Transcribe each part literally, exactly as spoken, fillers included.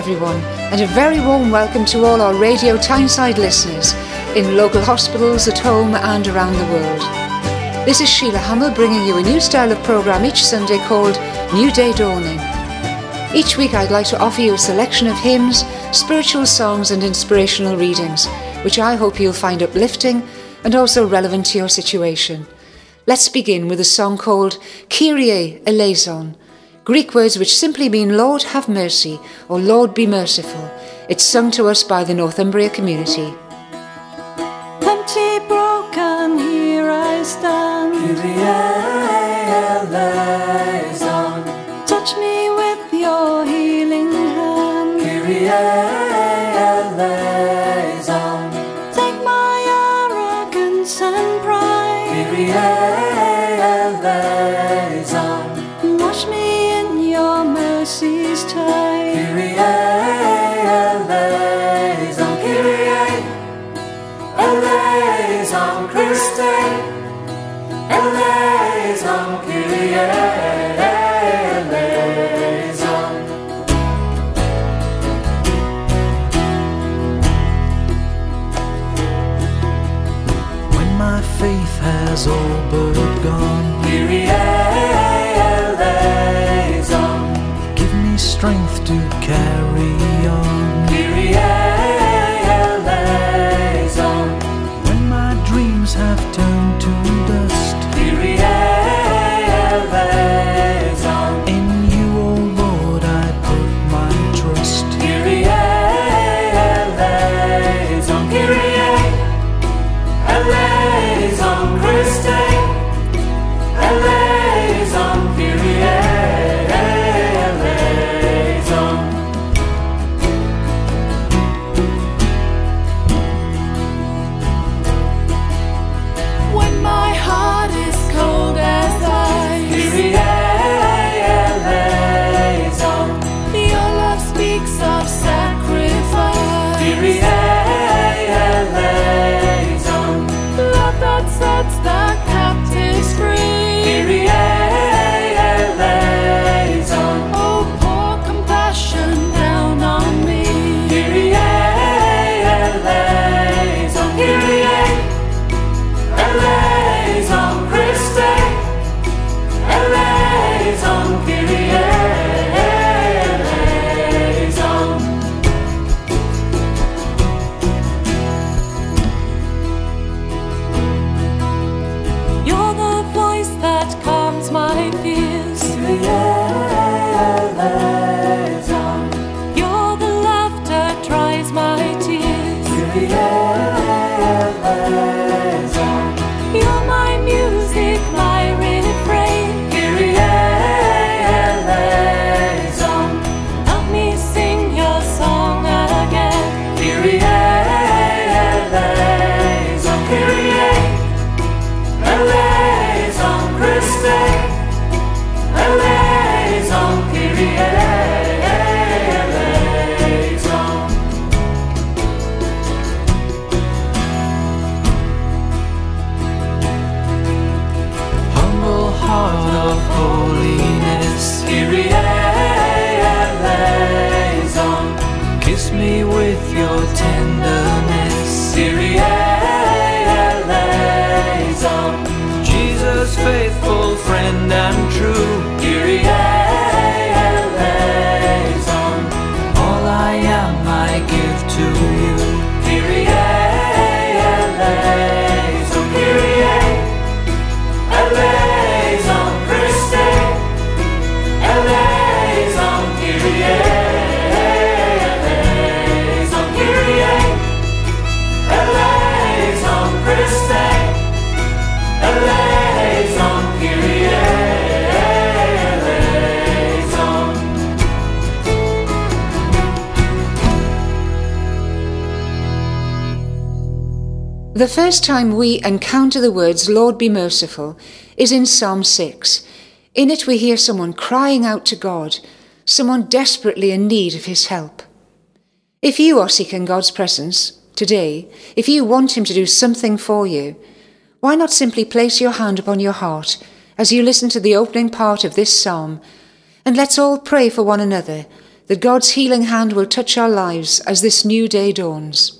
everyone, and a very warm welcome to all our Radio Tyneside listeners in local hospitals, at home and around the world. This is Sheila Hamill bringing you a new style of programme each Sunday called New Day Dawning. Each week I'd like to offer you a selection of hymns, spiritual songs and inspirational readings, which I hope you'll find uplifting and also relevant to your situation. Let's begin with a song called Kyrie eleison, Greek words which simply mean Lord have mercy or Lord be merciful. It's sung to us by the Northumbria community. Empty, broken, here I stand. Kyrie eleison, touch me with your healing hand. Kyrie eleison, take my arrogance and pride. Kyrie eleison, wash me in your mercy's tide. Kyrie eleison, Kyrie eleison, Christe eleison, Kyrie eleison. When my faith has all but gone, Kyrie eleison, give me strength to carry on. Kyrie eleison, When my dreams have turned to dust, Kyrie eleison, in you, O Lord, I put my trust. Kyrie eleison, Kyrie eleison, Christe eleison, Kyrie eleison. When my heart is cold as ice, Kyrie eleison, your love speaks of sacrifice. Kyrie eleison, Love that sets the captives free. Kyrie eleison, Oh, pour compassion down on me. Kyrie eleison, Kyrie eleison, Christe eleison, Kyrie eleison. You're the voice that calms my fears. Kyrie eleison, You're the laughter dries my tears. Kyrie eleison, You're my music, my refrain. Kyrie eleison, Help me sing your song again. Kyrie eleison, Kyrie eleison, Christe eleison, Kyrie eleison. Humble heart of holiness, Kyrie eleison, kiss me with your tenderness. Kyrie eleison, Jesus, faithful friend and true, Kyrie eleison, all I am I give to you. Kyrie eleison, Kyrie eleison, Christe eleison, Kyrie eleison, Kyrie eleison, Christe eleison, Kyrie eleison. The first time we encounter the words Lord be merciful is in Psalm six. In it we hear someone crying out to God, someone desperately in need of his help. If you are seeking God's presence today, if you want him to do something for you, why not simply place your hand upon your heart as you listen to the opening part of this psalm, and let's all pray for one another that God's healing hand will touch our lives as this new day dawns.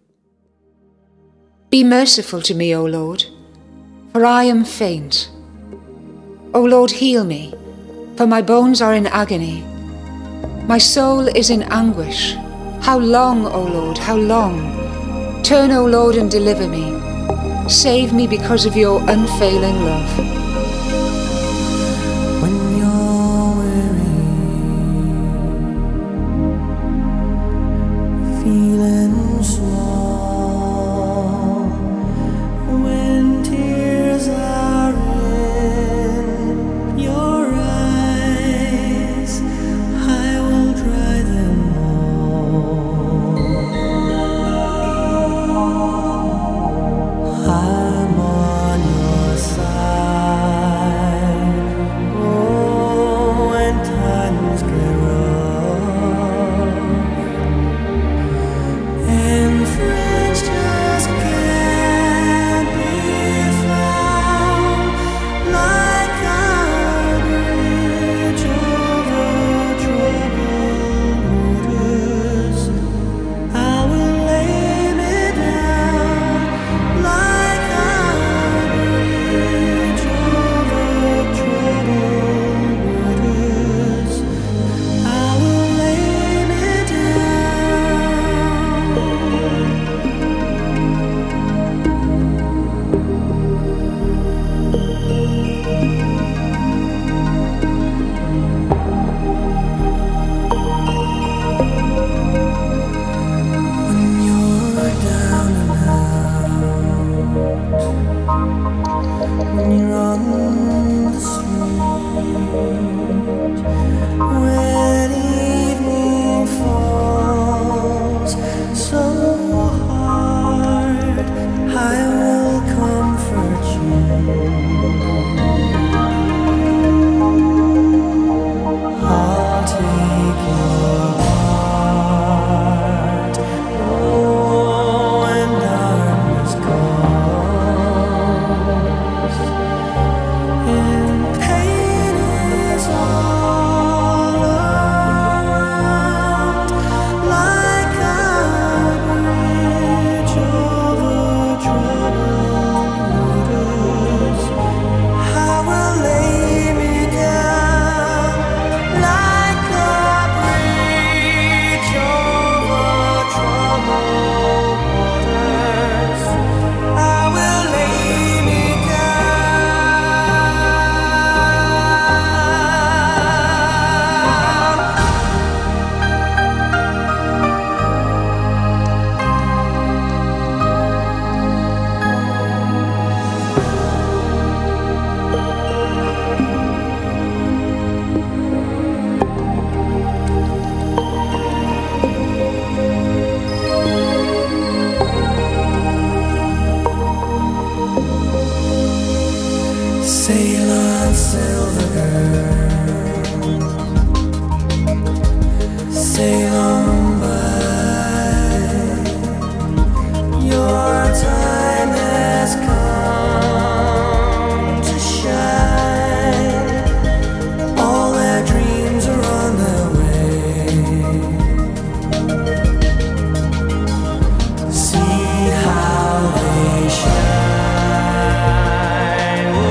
Be merciful to me, O Lord, for I am faint. O Lord, heal me, for my bones are in agony. My soul is in anguish. How long, O Lord, how long? Turn, O Lord, and deliver me. Save me because of your unfailing love. When you're weary, feeling small, when tears are in your eyes, I will dry them all. I'm on your side. Oh, when times get rough and friends just can't be found, like a bridge over troubled waters, I will lay me down. Like a bridge over troubled waters, I will lay me when you're down and out, when you're on the street, when evening falls so hard, I will comfort you. I'll take your heart. Oh, when darkness comes and pain is all around, like a bridge over troubled waters, I will lay me down. Like a bridge over troubled waters, I will lay me sail on, silver girl, sail on by. Your time has come to shine. All their dreams are on their way. See how they shine. Oh,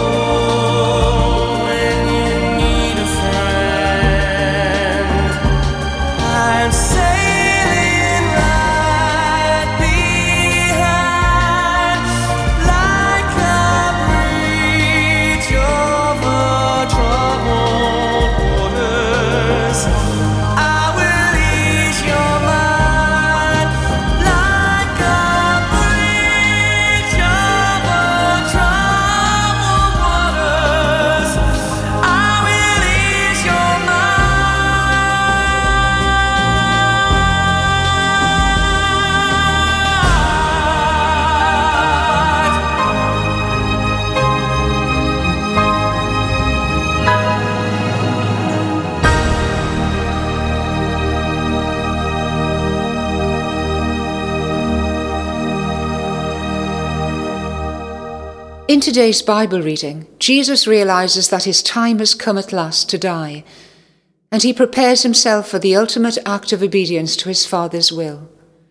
when you need a friend, I'm sailing right behind, like a bridge over troubled waters. I will ease your mind, like a bridge over troubled waters. I will ease your In today's Bible reading, Jesus realizes that his time has come at last to die, and he prepares himself for the ultimate act of obedience to his Father's will.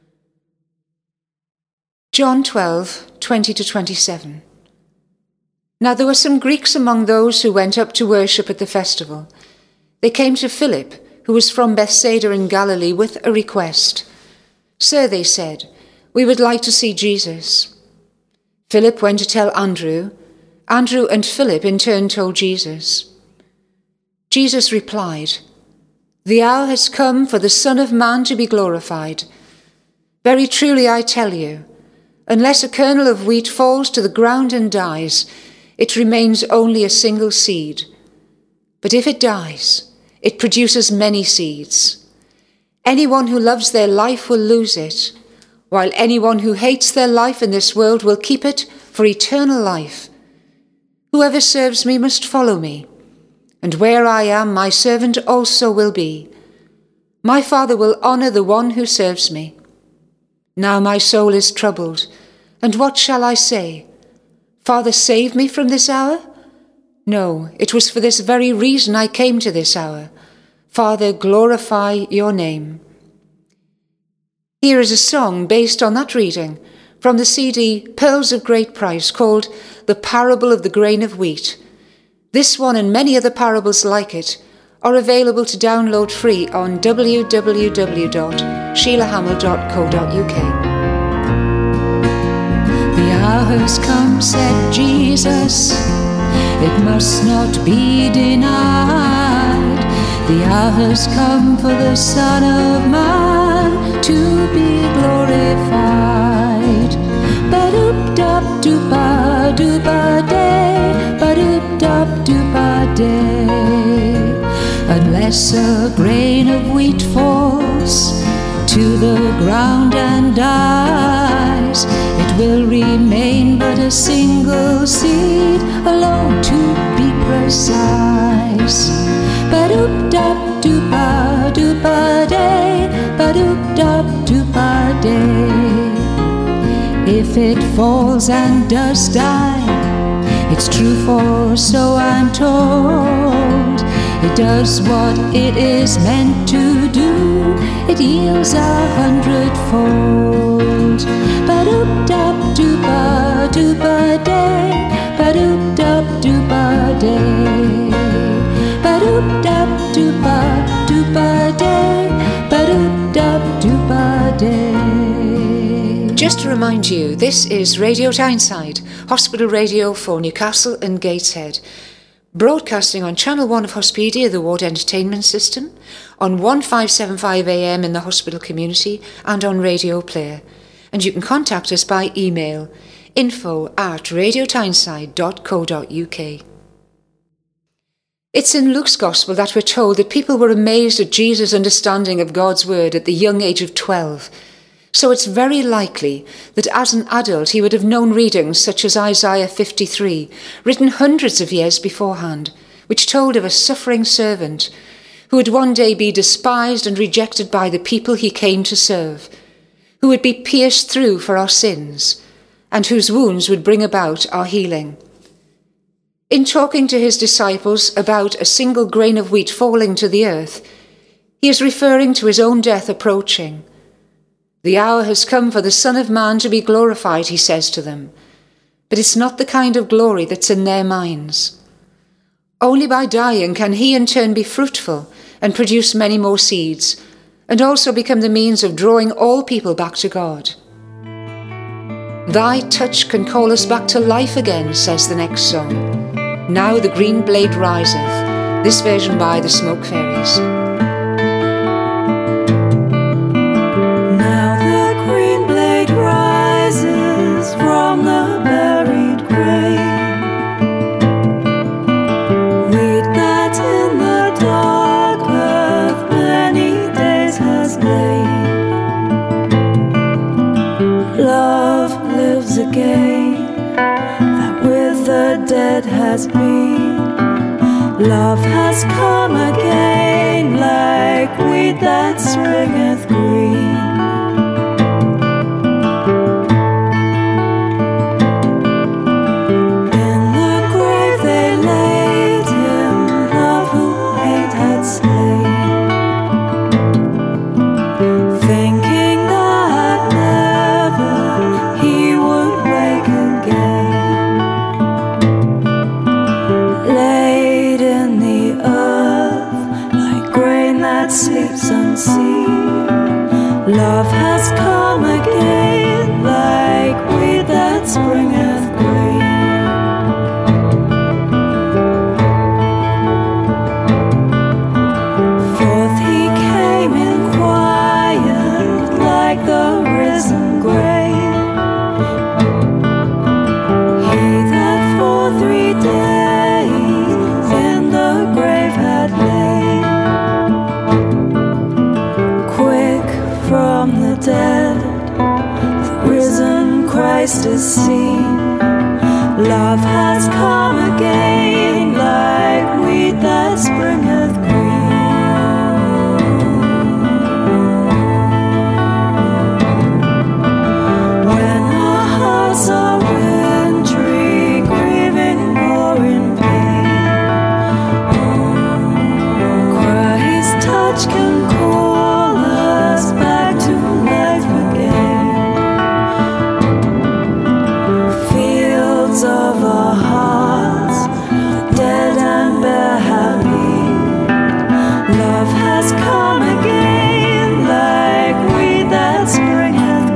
John twelve, twenty to twenty-seven. Now there were some Greeks among those who went up to worship at the festival. They came to Philip, who was from Bethsaida in Galilee, with a request. Sir, they said, we would like to see Jesus. Philip went to tell Andrew. Andrew and Philip in turn told Jesus. Jesus replied, the hour has come for the Son of Man to be glorified. Very truly I tell you, unless a kernel of wheat falls to the ground and dies, it remains only a single seed. But if it dies, it produces many seeds. Anyone who loves their life will lose it, while anyone who hates their life in this world will keep it for eternal life. Whoever serves me must follow me, and where I am, my servant also will be. My Father will honour the one who serves me. Now my soul is troubled, and what shall I say? Father, save me from this hour? No, it was for this very reason I came to this hour. Father, glorify your name. Here is a song based on that reading from the C D Pearls of Great Price called The Parable of the Grain of Wheat. This one and many other parables like it are available to download free on w w w dot sheila hamill dot co dot u k. The hour has come, said Jesus, it must not be denied. The hour has come for the Son of Man to be glorified. Ba-doop-dap-doopa-doopa-day, ba-doop-dap-doopa-day. Unless a grain of wheat falls to the ground and dies, it will remain but a single seed alone, to be precise. Ba-doop-dap-doopa-doopa-day, ba-doop-dap-doopa-day. If it falls and does die, it's true, for so I'm told. It does what it is meant to do, it yields a hundredfold. Ba-doop-dap-doopa-doopa-day, ba-doop-dap-doopa-day. Ba-doop-dap-doopa-doopa-day, ba-doop-dap-doopa-day. Just to remind you, this is Radio Tyneside, hospital radio for Newcastle and Gateshead, broadcasting on Channel one of Hospedia, the ward entertainment system, on one five seven five A M in the hospital community, and on Radio Player. And you can contact us by email, info at radio tyneside dot co dot u k. It's in Luke's Gospel that we're told that people were amazed at Jesus' understanding of God's word at the young age of twelve. So it's very likely that as an adult he would have known readings such as Isaiah fifty-three, written hundreds of years beforehand, which told of a suffering servant who would one day be despised and rejected by the people he came to serve, who would be pierced through for our sins, and whose wounds would bring about our healing. In talking to his disciples about a single grain of wheat falling to the earth, he is referring to his own death approaching. The hour has come for the Son of Man to be glorified, he says to them. But it's not the kind of glory that's in their minds. Only by dying can he in turn be fruitful and produce many more seeds, and also become the means of drawing all people back to God. Thy touch can call us back to life again, says the next song. Now the green blade riseth, this version by the Smoke Fairies. From the buried grain, wheat that in the dark earth many days has lain. Love lives again, that with the dead has been. Love has come again, like wheat that springeth green. Slay. and see. Love has come again, like weed that springeth green. Forth he came in quiet, like the risen grain. He that for three days in the grave had lain, quick from the dead, the risen Christ is seen. Love has come again, like weed that springeth green. When our hearts are wintry, grieving or in pain, Christ's touch can call us back to life again. Fields of our hearts, the dead and bare have been. Love has come again, like weed that springeth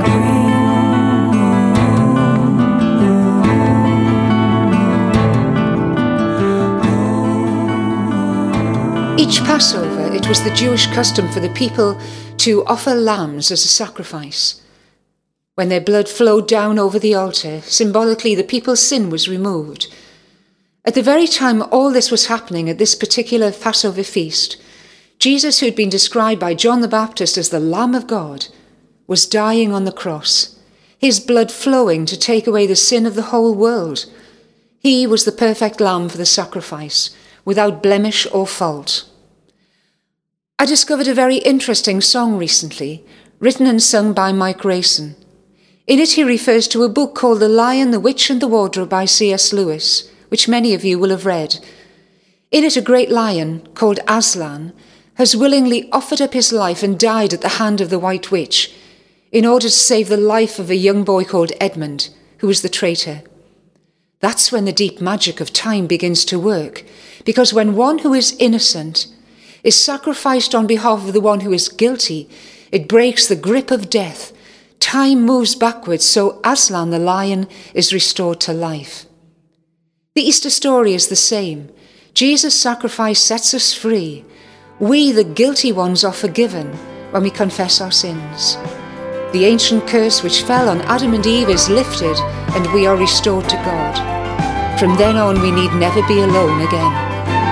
green. Each Passover, it was the Jewish custom for the people to offer lambs as a sacrifice. When their blood flowed down over the altar, symbolically the people's sin was removed. At the very time all this was happening at this particular Passover feast, Jesus, who had been described by John the Baptist as the Lamb of God, was dying on the cross, his blood flowing to take away the sin of the whole world. He was the perfect lamb for the sacrifice, without blemish or fault. I discovered a very interesting song recently, written and sung by Mike Grayson. In it he refers to a book called The Lion, the Witch and the Wardrobe by C S Lewis, which many of you will have read. In it a great lion, called Aslan, has willingly offered up his life and died at the hand of the White Witch, in order to save the life of a young boy called Edmund, who was the traitor. That's when the deep magic of time begins to work, because when one who is innocent is sacrificed on behalf of the one who is guilty, it breaks the grip of death. Time moves backwards, so Aslan the lion is restored to life. The Easter story is the same. Jesus' sacrifice sets us free. We, the guilty ones, are forgiven when we confess our sins. The ancient curse which fell on Adam and Eve is lifted, and we are restored to God. From then on, we need never be alone again.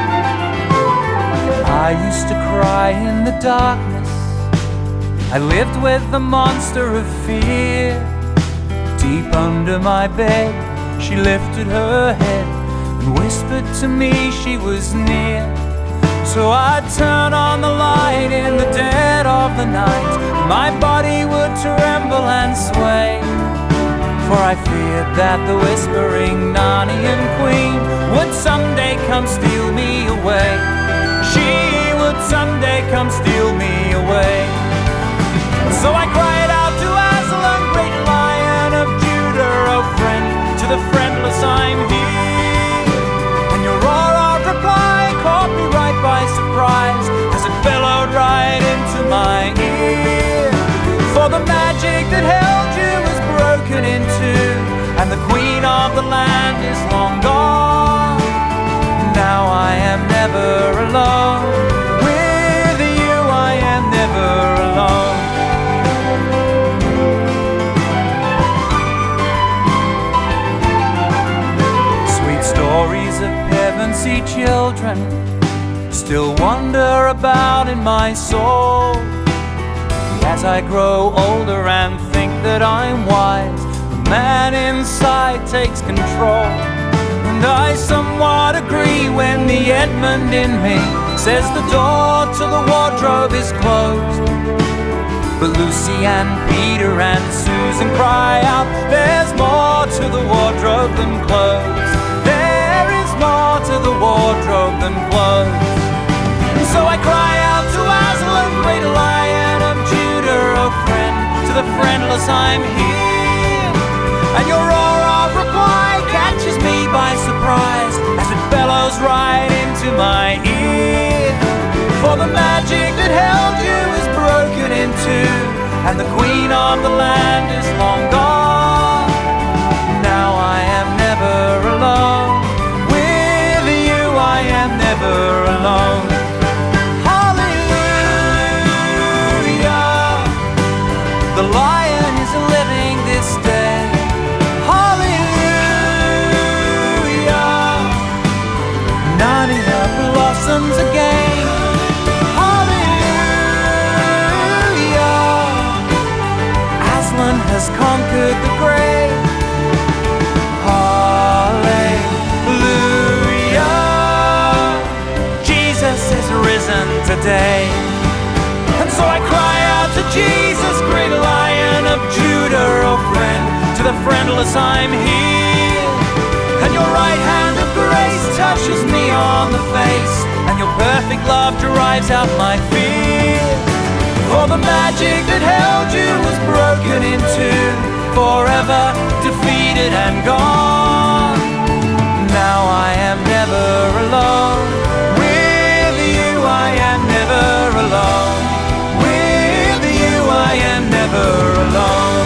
I used to cry in the darkness. I lived with the monster of fear. Deep under my bed, she lifted her head and whispered to me she was near. So I'd turn on the light in the dead of the night. My body would tremble and sway, for I feared that the whispering Narnian queen would someday come steal me away. She would someday come steal me away. So I cried out to Aslan, great Lion of Judah, oh friend, to the friendless I'm here. And your roar of reply caught me right by surprise, as it bellowed right into my ear. For the magic that held you is broken in two, and the queen of the land is long gone. Now I am never alone. With you I am never alone. Sweet stories of heaven-see children still wander about in my soul. As I grow older and think that I'm wise, the man inside takes control. And I somewhat agree when the Edmund in me says the door to the wardrobe is closed. But Lucy and Peter and Susan cry out, there's more to the wardrobe than clothes. There is more to the wardrobe than clothes. And so I cry out to Aslan, great Lion of Judah, oh friend, to the friendless I'm here. And your roar of reply catches me by surprise, as it bellows right into my ear. For the magic that held you is broken and the queen of the land is long gone. Now I am never alone. With you I am never alone. Hallelujah, the lion is living this day. Hallelujah, Narnia blossoms again. Has conquered the grave. Hallelujah, Jesus is risen today. And so I cry out to Jesus, great Lion of Judah, oh friend, to the friendless I'm here. And your right hand of grace touches me on the face, and your perfect love drives out my fear. For the magic that held you was broken in two, forever defeated and gone. Now I am never alone. With you I am never alone. With you I am never alone.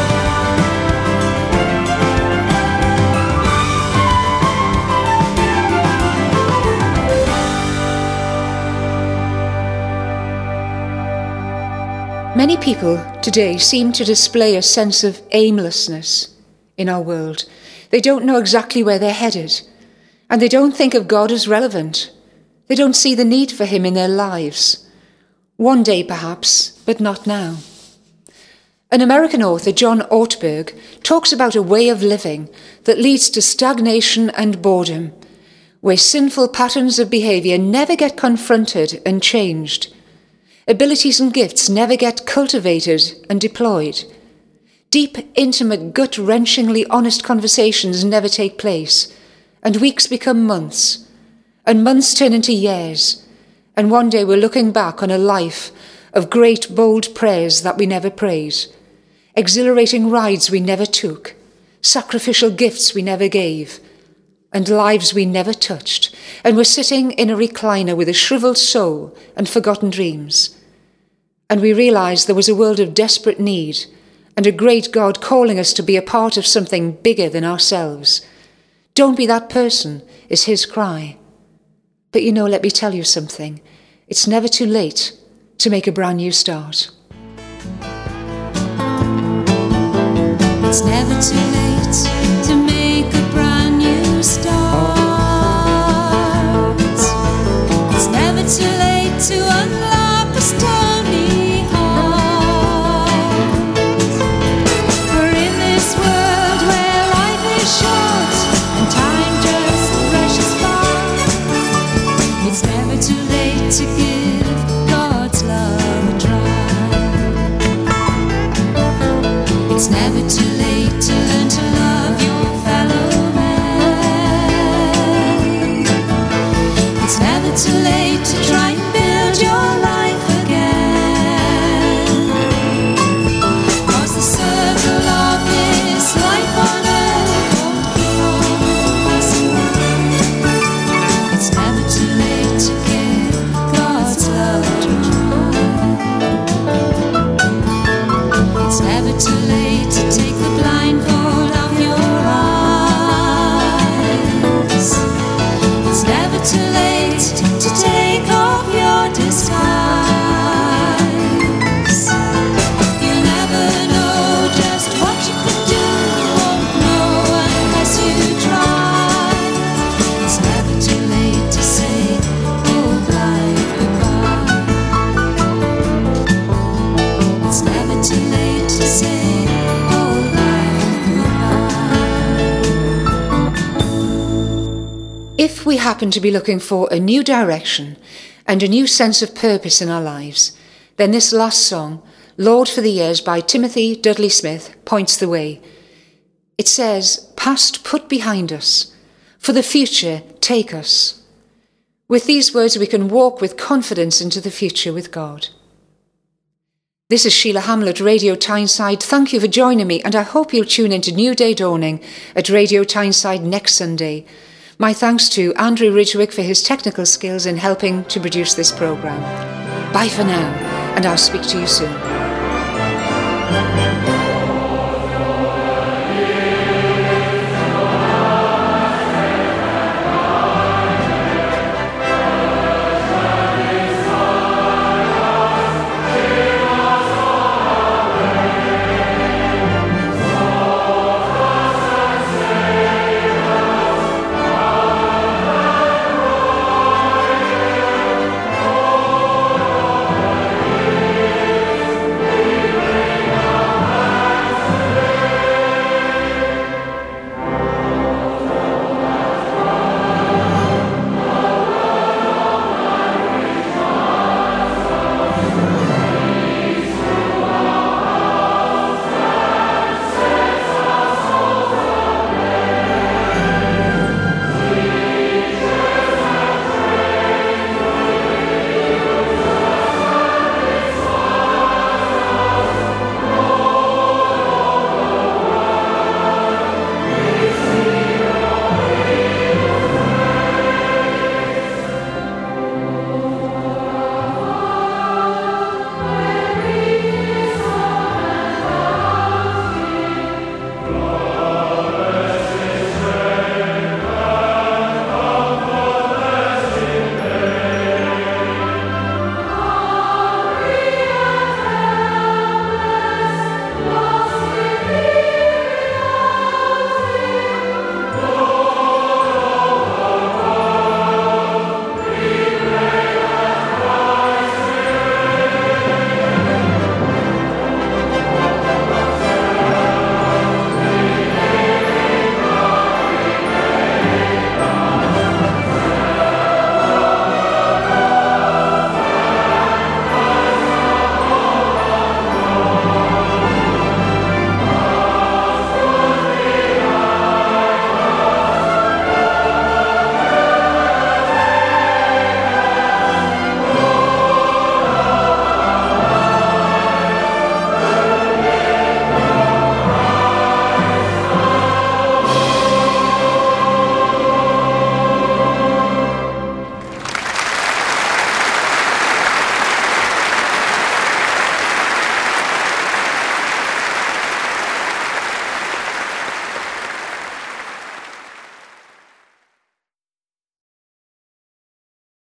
Many people today seem to display a sense of aimlessness in our world. They don't know exactly where they're headed, and they don't think of God as relevant. They don't see the need for him in their lives. One day perhaps, but not now. An American author, John Ortberg, talks about a way of living that leads to stagnation and boredom, where sinful patterns of behaviour never get confronted and changed. Abilities and gifts never get cultivated and deployed. Deep, intimate, gut-wrenchingly honest conversations never take place, and weeks become months, and months turn into years, and one day we're looking back on a life of great, bold prayers that we never prayed, exhilarating rides we never took, sacrificial gifts we never gave, and lives we never touched, and we're sitting in a recliner with a shriveled soul and forgotten dreams. And we realise there was a world of desperate need and a great God calling us to be a part of something bigger than ourselves. Don't be that person, is his cry. But you know, let me tell you something. It's never too late to make a brand new start. It's never too late to make a brand new start. It's never too late to unlock a stony heart. For in this world where life is short and time just rushes by, it's never too late to give God's love a try. It's never too late to learn to love your fellow man. It's never too late to try and build your life again. 'Cause the circle of this life on earth won't keep on passing by. It's never too late to give God's love a try. It's never too late to take the blindfold off your eyes. It's never too late to take off your disguise. You'll never know just what you can do, won't know unless you try. It's never too late to say old life goodbye. It's never too late to say old life goodbye. If we happen to be looking for a new direction and a new sense of purpose in our lives, then this last song, Lord for the Years by Timothy Dudley Smith, points the way. It says, "Past put behind us, for the future take us." With these words we can walk with confidence into the future with God. This is Sheila Hamill at Radio Tyneside. Thank you for joining me, and I hope you'll tune into New Day Dawning at Radio Tyneside next Sunday. My thanks to Andrew Ridgwick for his technical skills in helping to produce this programme. Bye for now, and I'll speak to you soon.